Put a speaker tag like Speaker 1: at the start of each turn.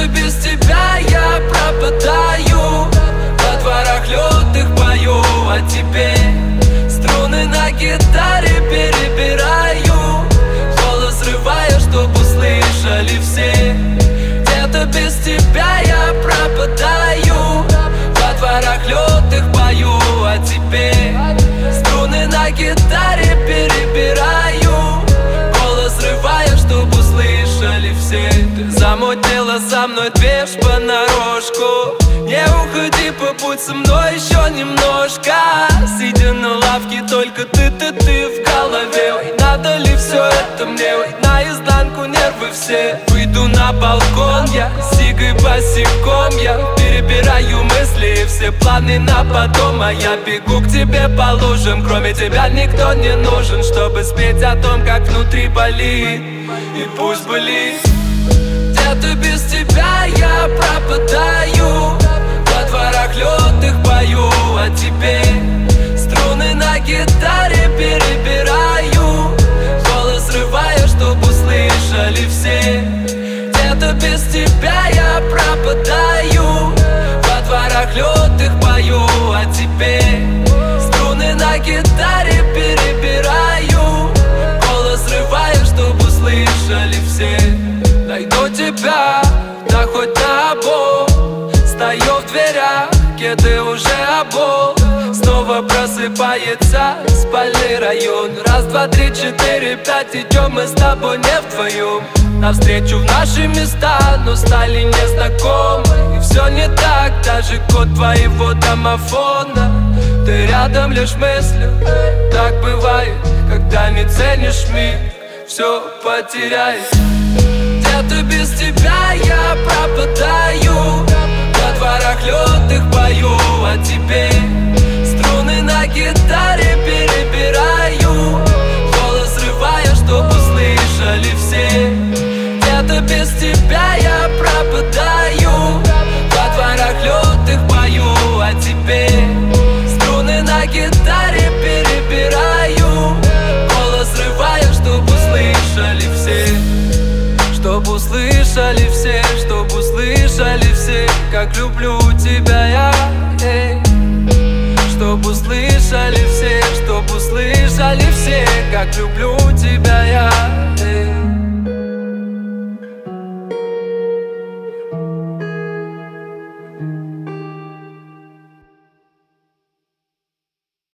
Speaker 1: Где-то без тебя я пропадаю, во дворах лютых пою о тебе. Струны на гитаре перебираю, голос срывая, чтоб услышали все. Где-то без тебя я пропадаю, во дворах лютых пою о тебе. Струны на гитаре перебираю, голос срывая, чтоб услышали все. Ты замутила со мной движ понарошку. Не уходи, побудь со мной еще немножко. Сидя на лавке, только ты в голове. Ой, надо ли все это мне? Ой, наизнанку нервы все. Выйду на балкон, я сигой босиком. Я перебираю мысли и все планы на потом. А я бегу к тебе по лужам. Кроме тебя никто не нужен, чтобы спеть о том, как внутри болит. И пусть болит. Где-то без тебя я пропадаю, во дворах лютых пою о тебе. Струны на гитаре перебираю, голос срывая, чтоб услышали все. Где-то без тебя я пропадаю, во дворах лютых пою о тебе. Струны на гитаре перебираю, голос срывая, чтоб услышали все. Найду тебя, да хоть на обум. Стою в дверях, кеды уже обул. Снова просыпается спальный район. Раз, два, три, четыре, пять, идем мы с тобой не вдвоем. Навстречу в наши места, но стали незнакомы. И все не так, даже код твоего домофона. Ты рядом лишь мыслью, так бывает, когда не ценишь миг, все потеряешь. Где-то без тебя я пропадаю, во дворах лютых пою о тебе. Струны на гитаре перебираю, голос срывая, чтоб услышали все. Где-то без тебя я пропадаю, во дворах лютых пою о тебе. Струны на гитаре перебираю, голос срывая, чтоб услышали все. Чтоб услышали все, чтоб услышали все, как люблю тебя я, эй. Чтоб услышали все, чтоб услышали все, как люблю тебя я.